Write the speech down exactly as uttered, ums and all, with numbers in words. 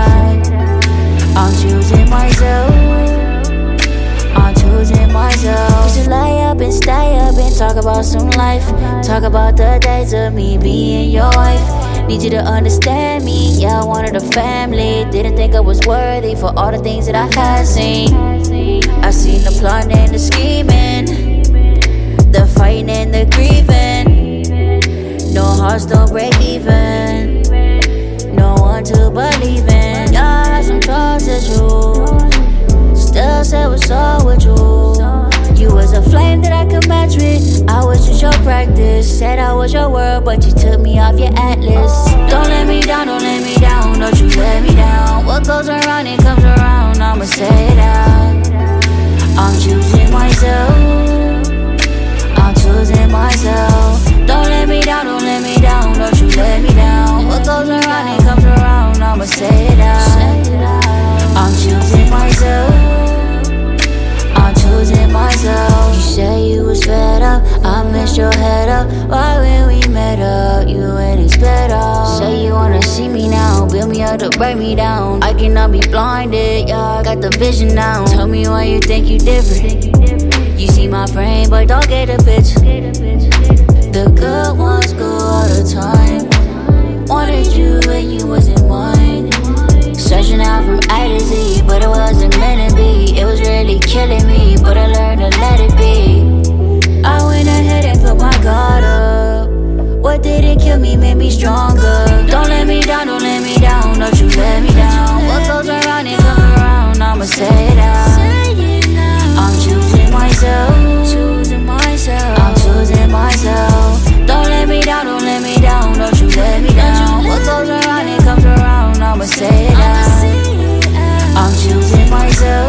out. I'm choosing myself. I'm choosing myself. Used to lie up and stay up and talk about some life. Talk about the days of me being your wife. Need you to understand me, yeah, I wanted a family. Didn't think I was worthy for all the things that I had seen. I seen the plotting and the scheming, the fighting and the grieving. No hearts don't break even, no one to believe in. Yeah, I had some trust issues, still say what's up with you. You was a flame that I could match with. I was just your practice. Said I was your world, but you took me off your atlas. Don't let me down, don't let me down, don't you let me down. What goes around, it comes around, I'ma say it out. I'm choosing myself. I'm choosing myself. Don't let me down, don't let me down, don't you let me down. What goes around, it comes around, I'ma say it out. I'm choosing myself. I'm choosing myself. You say you was fed up, I messed your head up. Why when we met up, you ain't expect up. Say you wanna see me now, build me up to break me down. I cannot be blinded, yeah, I got the vision now. Tell me why you think you different. You see my frame, but don't get the picture. The good ones go all the time. Wanted you and you wasn't mine. Searching out from A to Z, but it wasn't meant to be. It was really killing me, but I learned to let it be. I went ahead and put my guard up. What didn't kill me made me stronger. Don't let me down, don't let me down, don't you let me down. What goes around, it comes around, I'ma say it out. I'm choosing myself. I'm choosing myself. Don't let me down, don't let me down, don't you let me down. What goes around, it comes around, I'ma say it out. I'm choosing myself.